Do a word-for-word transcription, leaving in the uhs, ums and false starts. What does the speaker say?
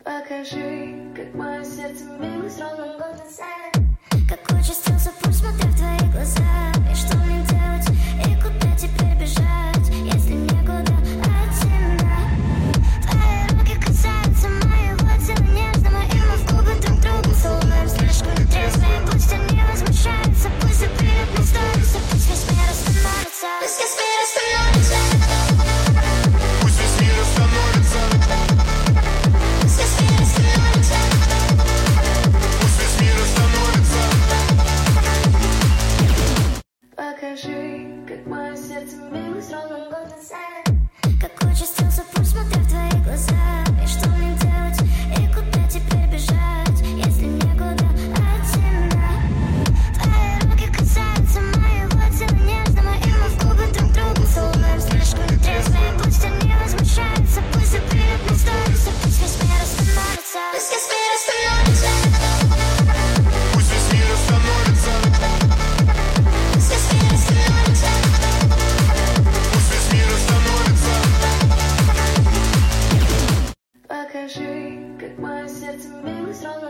Покажи, как мое сердце билось ровно год назад. Как участился пульс, смотря в твои глаза. И что мне делать, и куда теперь бежать, если некуда от тебя? Твои руки касаются моего тела нежно, мы им в губы друг другу целуем. Слишком трезвые, пусть они возмущаются, пусть запилят мне сторисы, пусть весь мир остановится, пусть весь мир остановится, пусть весь мир остановится, пусть весь мир остановится, пусть весь мир остановится. Покажи, как мое сердце билось ровно год назад. как участился пульс, смотря в твои глаза. И что мне делать, и куда теперь бежать, если некуда от тебя? Твои руки касаются моего тела нежно, мы им в губы друг другу целуем. Слишком трезвые, пусть они возмущаются, пусть запилят мне сторисы, пусть весь мир остановится, пусть весь мир остановится, Пусть весь мир остановится, пусть весь мир остановится, пусть весь мир остановится. Покажи, как мое сердце билось ровно